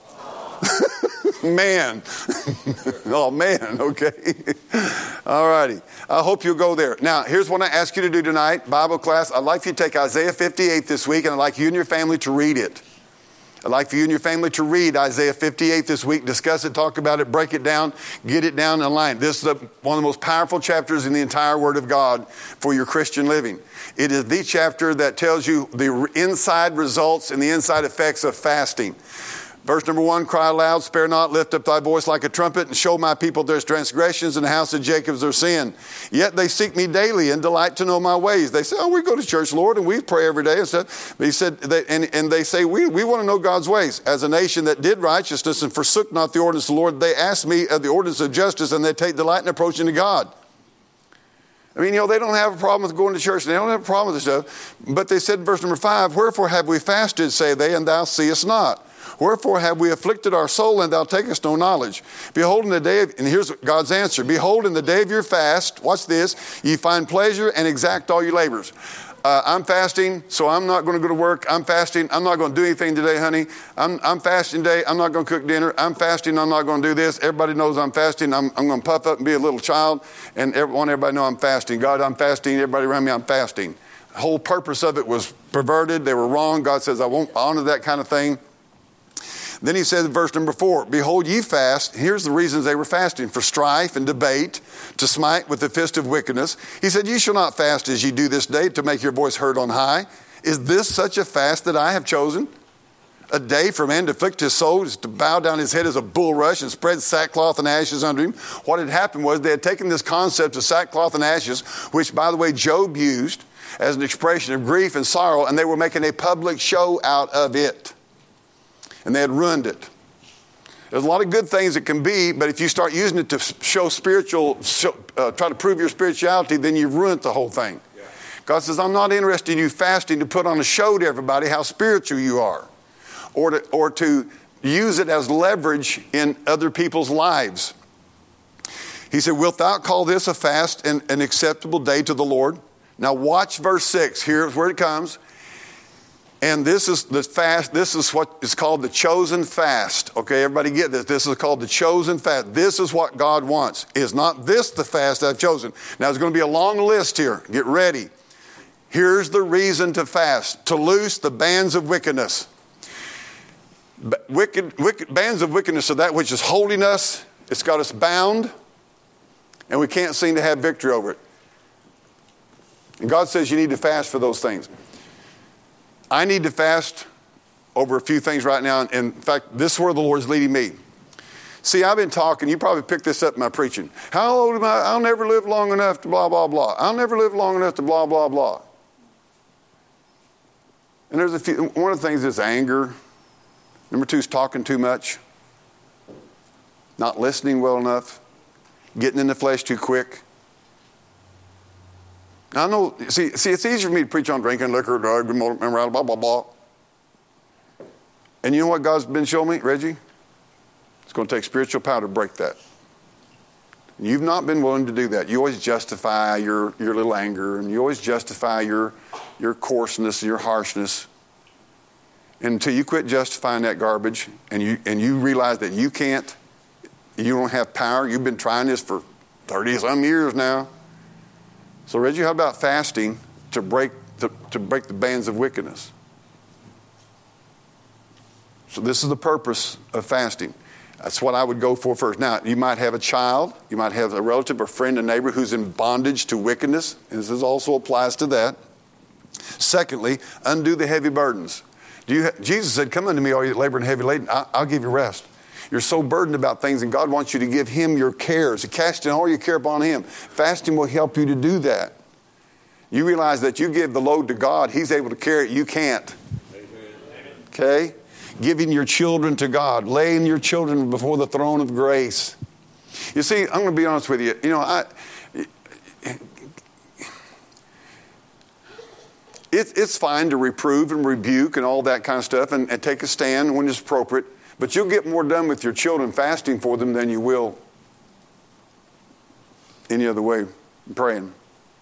S1: Man. Oh, man, okay. All righty. I hope you'll go there. Now, here's what I ask you to do tonight, Bible class. I'd like for you to take Isaiah fifty-eight this week, and I'd like you and your family to read it. I'd like for you and your family to read Isaiah fifty-eight this week, discuss it, talk about it, break it down, get it down in line. This is a, one of the most powerful chapters in the entire Word of God for your Christian living. It is the chapter that tells you the inside results and the inside effects of fasting. Verse number one, cry aloud, spare not, lift up thy voice like a trumpet, and show my people their transgressions and the house of Jacob their sin. Yet they seek me daily and delight to know my ways. They say, oh, we go to church, Lord, and we pray every day. And stuff. But he said, they, and, and they say, we, we want to know God's ways. As a nation that did righteousness and forsook not the ordinance of the Lord, they ask me of the ordinance of justice, and they take delight in approaching to God. I mean, you know, they don't have a problem with going to church. They don't have a problem with this stuff. But they said in verse number five, wherefore have we fasted, say they, and thou seest not? Wherefore have we afflicted our soul, and thou takest no knowledge? Behold, in the day of, and here's God's answer. Behold, in the day of your fast, watch this, ye find pleasure and exact all your labors. Uh, I'm fasting, so I'm not going to go to work. I'm fasting. I'm not going to do anything today, honey. I'm, I'm fasting today. I'm not going to cook dinner. I'm fasting. I'm not going to do this. Everybody knows I'm fasting. I'm, I'm going to puff up and be a little child and every, want everybody to know I'm fasting. God, I'm fasting. Everybody around me, I'm fasting. The whole purpose of it was perverted. They were wrong. God says, I won't honor that kind of thing. Then he says in verse number four, behold, ye fast. Here's the reasons they were fasting: for strife and debate, to smite with the fist of wickedness. He said, ye shall not fast as ye do this day, to make your voice heard on high. Is this such a fast that I have chosen? A day for man to afflict his soul, is to bow down his head as a bulrush and spread sackcloth and ashes under him. What had happened was they had taken this concept of sackcloth and ashes, which, by the way, Job used as an expression of grief and sorrow, and they were making a public show out of it. And they had ruined it. There's a lot of good things it can be, but if you start using it to show spiritual, show, uh, try to prove your spirituality, then you've ruined the whole thing. Yeah. God says, I'm not interested in you fasting to put on a show to everybody how spiritual you are, or to, or to use it as leverage in other people's lives. He said, wilt thou call this a fast and an acceptable day to the Lord? Now watch verse six. Here's where it comes. And this is the fast, this is what is called the chosen fast. Okay, everybody get this. This is called the chosen fast. This is what God wants. Is not this the fast I've chosen? Now there's going to be a long list here. Get ready. Here's the reason to fast: to loose the bands of wickedness. Wicked, wicked bands of wickedness are that which is holding us. It's got us bound, and we can't seem to have victory over it. And God says you need to fast for those things. I need to fast over a few things right now. In fact, this is where the Lord's leading me. See, I've been talking. You probably picked this up in my preaching. How old am I? I'll never live long enough to blah, blah, blah. I'll never live long enough to blah, blah, blah. And there's a few. One of the things is anger. Number two is talking too much. Not listening well enough. Getting in the flesh too quick. Now, I know, see, see, it's easier for me to preach on drinking, liquor, drug, blah, blah, blah, blah. And you know what God's been showing me, Reggie? It's going to take spiritual power to break that. And you've not been willing to do that. You always justify your, your little anger, and you always justify your, your coarseness, your harshness. And until you quit justifying that garbage, and you, and you realize that you can't, you don't have power. You've been trying this for thirty-some years now. So, Reggie, how about fasting to break to, to break the bands of wickedness? So this is the purpose of fasting. That's what I would go for first. Now, you might have a child, you might have a relative, a friend, a neighbor who's in bondage to wickedness. And this also applies to that. Secondly, undo the heavy burdens. Do you ha- Jesus said, come unto me, all you labor and heavy laden, I- I'll give you rest. You're so burdened about things, and God wants you to give Him your cares, to cast in all your care upon Him. Fasting will help you to do that. You realize that you give the load to God, He's able to carry it. You can't. Okay? Giving your children to God, laying your children before the throne of grace. You see, I'm going to be honest with you. You know, I. It, it's fine to reprove and rebuke and all that kind of stuff, and, and take a stand when it's appropriate. But you'll get more done with your children fasting for them than you will any other way, praying.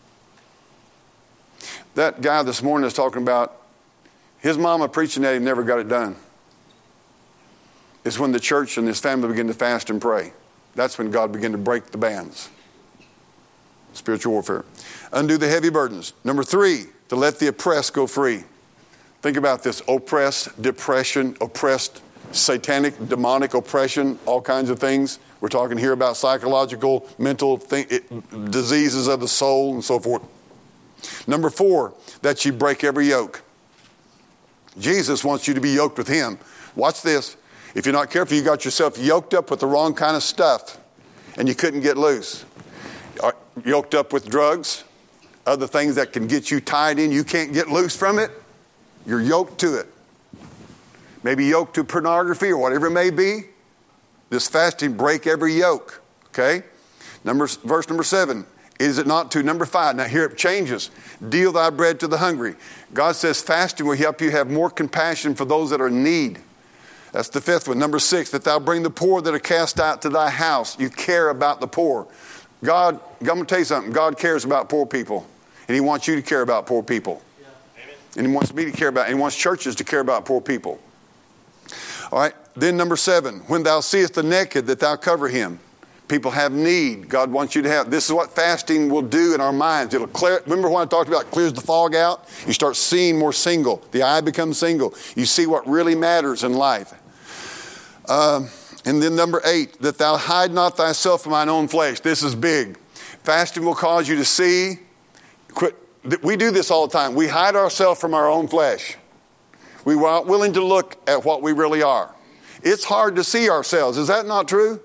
S1: That guy this morning is talking about his mama preaching at him never got it done. It's when the church and his family begin to fast and pray. That's when God began to break the bands. Spiritual warfare. Undo the heavy burdens. Number three, to let the oppressed go free. Think about this. Oppressed, depression, oppressed, satanic, demonic oppression, all kinds of things. We're talking here about psychological, mental thing, it, diseases of the soul and so forth. Number four, that you break every yoke. Jesus wants you to be yoked with Him. Watch this. If you're not careful, you got yourself yoked up with the wrong kind of stuff and you couldn't get loose. Yoked up with drugs, other things that can get you tied in, you can't get loose from it. You're yoked to it. Maybe yoked to pornography or whatever it may be. This fasting, break every yoke. Okay? Number, verse number seven. Is it not to? Number five. Now here it changes. Deal thy bread to the hungry. God says fasting will help you have more compassion for those that are in need. That's the fifth one. Number six, that thou bring the poor that are cast out to thy house. You care about the poor. God, I'm going to tell you something. God cares about poor people. And he wants you to care about poor people. Yeah. And he wants me to care about, and he wants churches to care about poor people. All right. Then number seven, when thou seest the naked, that thou cover him. People have need. God wants you to have. This is what fasting will do in our minds. It'll clear. Remember when I talked about it clears the fog out? You start seeing more single. The eye becomes single. You see what really matters in life. Uh, and then number eight, that thou hide not thyself from thine own flesh. This is big. Fasting will cause you to see. Quit. We do this all the time. We hide ourselves from our own flesh. We are not willing to look at what we really are. It's hard to see ourselves. Is that not true?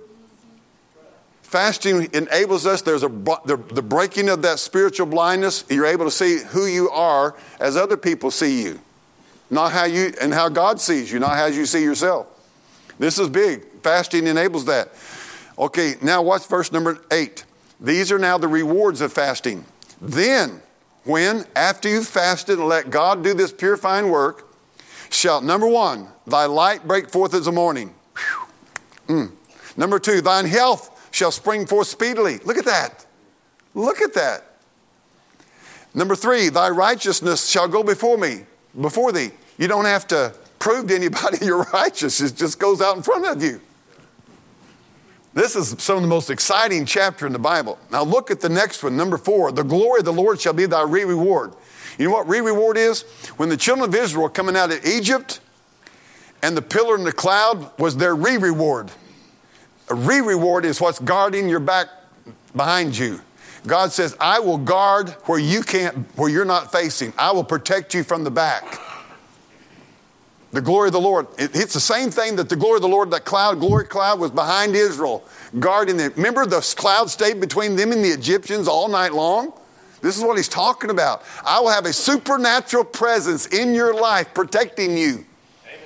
S1: Fasting enables us, there's a the, the breaking of that spiritual blindness. You're able to see who you are as other people see you. Not how you, and how God sees you, not how you see yourself. This is big. Fasting enables that. Okay, now watch verse number eight. These are now the rewards of fasting. Then, when, after you've fasted and let God do this purifying work, shall, number one, thy light break forth as the morning. Mm. Number two, thine health shall spring forth speedily. Look at that. Look at that. Number three, thy righteousness shall go before me, before thee. You don't have to prove to anybody you're righteous. It just goes out in front of you. This is some of the most exciting chapter in the Bible. Now look at the next one, number four. The glory of the Lord shall be thy re-reward. You know what re-reward is? When the children of Israel were coming out of Egypt, and the pillar and the cloud was their re-reward. A re-reward is what's guarding your back behind you. God says, I will guard where you can't, where you're not facing. I will protect you from the back. The glory of the Lord. It, it's the same thing that the glory of the Lord, that cloud, glory cloud was behind Israel, guarding them. Remember the cloud stayed between them and the Egyptians all night long? This is what he's talking about. I will have a supernatural presence in your life protecting you. Amen.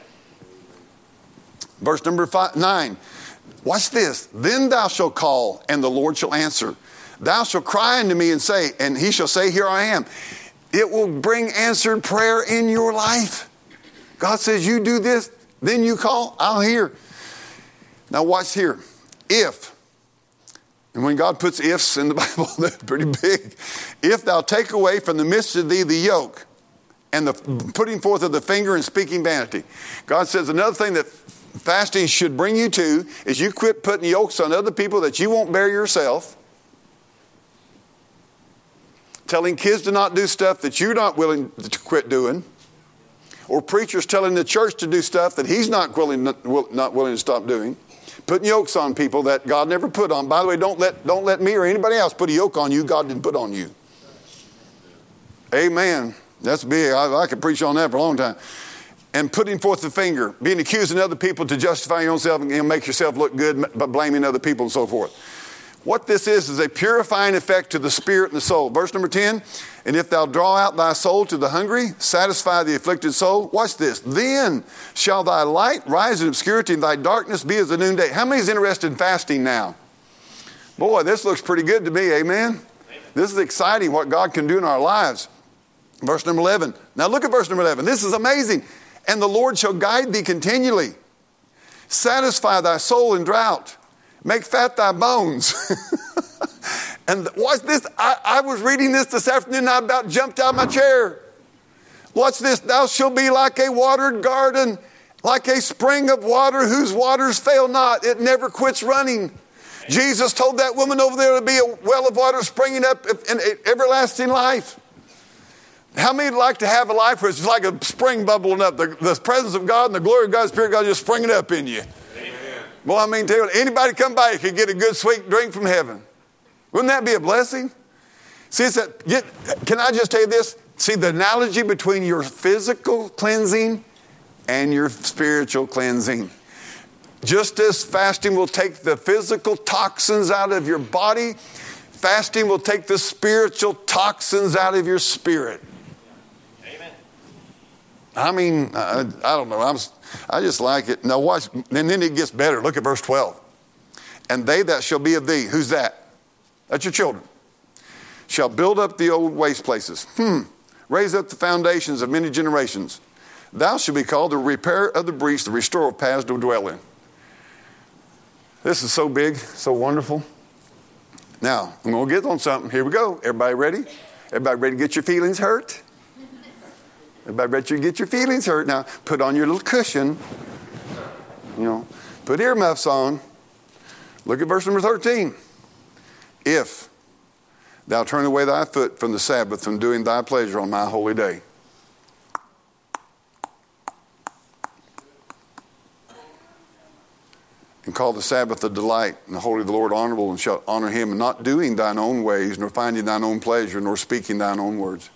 S1: Verse number five, nine. Watch this. Then thou shalt call, and the Lord shall answer. Thou shalt cry unto me and say, and he shall say, here I am. It will bring answered prayer in your life. God says, you do this, then you call, I'll hear. Now watch here. If, and when God puts ifs in the Bible, they're pretty big. If thou take away from the midst of thee the yoke, and the putting forth of the finger and speaking vanity. God says another thing that fasting should bring you to is you quit putting yokes on other people that you won't bear yourself. Telling kids to not do stuff that you're not willing to quit doing. Or preachers telling the church to do stuff that he's not willing, not willing to stop doing. Putting yokes on people that God never put on. By the way, don't let, don't let me or anybody else put a yoke on you God didn't put on you. Amen. That's big. I, I could preach on that for a long time. And putting forth the finger, being accusing other people to justify yourself and make yourself look good by blaming other people and so forth. What this is is a purifying effect to the spirit and the soul. Verse number ten, and if thou draw out thy soul to the hungry, satisfy the afflicted soul. Watch this. Then shall thy light rise in obscurity and thy darkness be as the noonday. How many is interested in fasting now? Boy, this looks pretty good to me. Amen? Amen. This is exciting what God can do in our lives. Verse number eleven. Now look at verse number eleven. This is amazing. And the Lord shall guide thee continually. Satisfy thy soul in drought. Make fat thy bones. And watch this. I, I was reading this this afternoon and I about jumped out of my chair. Watch this. Thou shalt be like a watered garden, like a spring of water whose waters fail not. It never quits running. Jesus told that woman over there to be a well of water springing up in everlasting life. How many would like to have a life where it's like a spring bubbling up? The, the presence of God and the glory of God, the Spirit of God just springing up in you. Amen. Well, I mean, tell you, anybody come by, you could get a good sweet drink from heaven. Wouldn't that be a blessing? See, it's a, get, can I just tell you this? See, the analogy between your physical cleansing and your spiritual cleansing. Just as fasting will take the physical toxins out of your body, fasting will take the spiritual toxins out of your spirit. Amen. I mean, I, I don't know. I'm, I just like it. Now watch, and then it gets better. Look at verse twelve. And they that shall be of thee, who's that? That's your children. Shall build up the old waste places. Hmm. Raise up the foundations of many generations. Thou shalt be called the repairer of the breach, the restorer of paths to dwell in. This is so big, so wonderful. Now, I'm going to get on something. Here we go. Everybody ready? Everybody ready to get your feelings hurt? Everybody ready to get your feelings hurt? Now, put on your little cushion. You know, put earmuffs on. Look at verse number thirteen. If thou turn away thy foot from the Sabbath, from doing thy pleasure on my holy day. And call the Sabbath a delight, and the holy of the Lord honorable, and shalt honor him, and not doing thine own ways, nor finding thine own pleasure, nor speaking thine own words.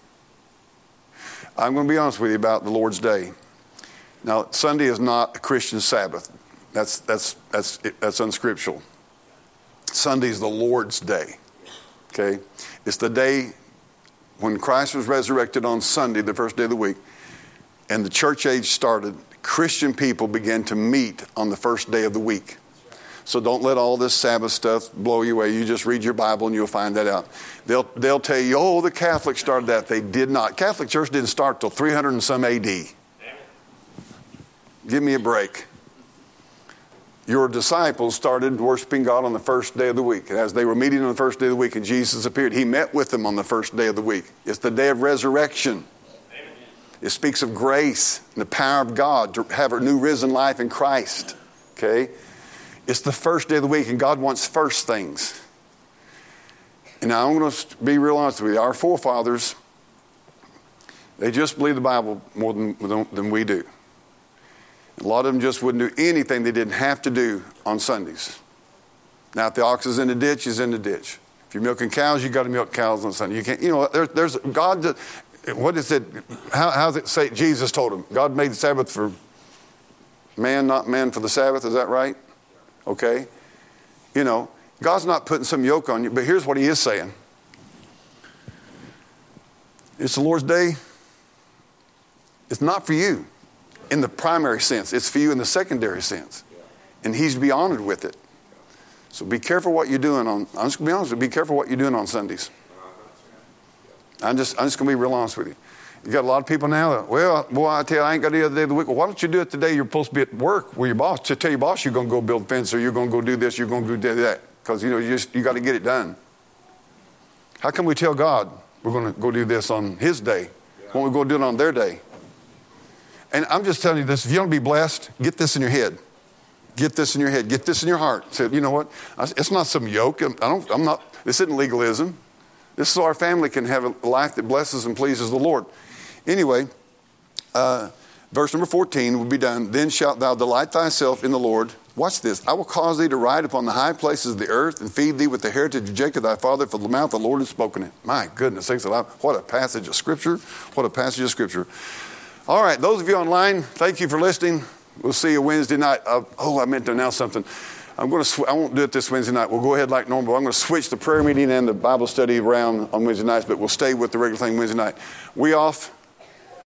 S1: I'm going to be honest with you about the Lord's Day. Now, Sunday is not a Christian Sabbath. That's that's that's that's unscriptural. Sunday is the Lord's Day. Okay, it's the day when Christ was resurrected on Sunday, the first day of the week, and the church age started. Christian people began to meet on the first day of the week. So don't let all this Sabbath stuff blow you away. You just read your Bible and you'll find that out. They'll they'll tell you, oh, the Catholics started that. They did not. Catholic Church didn't start till three hundred and some A D. Give me a break. Your disciples started worshiping God on the first day of the week. And as they were meeting on the first day of the week and Jesus appeared, he met with them on the first day of the week. It's the day of resurrection. It speaks of grace and the power of God to have a new risen life in Christ. Okay? It's the first day of the week, and God wants first things. And now I'm going to be real honest with you. Our forefathers, they just believe the Bible more than, than we do. A lot of them just wouldn't do anything they didn't have to do on Sundays. Now, if the ox is in the ditch, he's in the ditch. If you're milking cows, you got to milk cows on Sunday. You can't, you know, there, there's God. What is it? How, how does it say? Jesus told him, God made the Sabbath for man, not man for the Sabbath. Is that right? Okay. You know, God's not putting some yoke on you, but here's what he is saying. It's the Lord's day. It's not for you in the primary sense. It's for you in the secondary sense. And he's to be honored with it. So be careful what you're doing on, I'm just going to be honest with you, be careful what you're doing on Sundays. I'm just, I'm just going to be real honest with you. You got a lot of people now that, well, boy, I tell you, I ain't got the other day of the week. Well, why don't you do it today? You're supposed to be at work with your boss. To tell your boss you're going to go build a fence, or you're going to go do this, you're going to go do that. Because, you know, you just, you got to get it done. How can we tell God we're going to go do this on his day when we go do it on their day? And I'm just telling you this, if you want to be blessed, get this in your head. Get this in your head. Get this in your heart. Say, you know what? It's not some yoke. I don't, I'm not, this isn't legalism. This is so our family can have a life that blesses and pleases the Lord. Anyway, uh, verse number fourteen will be done. Then shalt thou delight thyself in the Lord. Watch this. I will cause thee to ride upon the high places of the earth and feed thee with the heritage of Jacob thy father, for the mouth of the Lord has spoken it. My goodness sakes alive. What a passage of Scripture. What a passage of Scripture. All right, those of you online, thank you for listening. We'll see you Wednesday night. Uh, oh, I meant to announce something. I'm going to. Sw- I won't do it this Wednesday night. We'll go ahead like normal. I'm going to switch the prayer meeting and the Bible study around on Wednesday nights, but we'll stay with the regular thing Wednesday night. We off.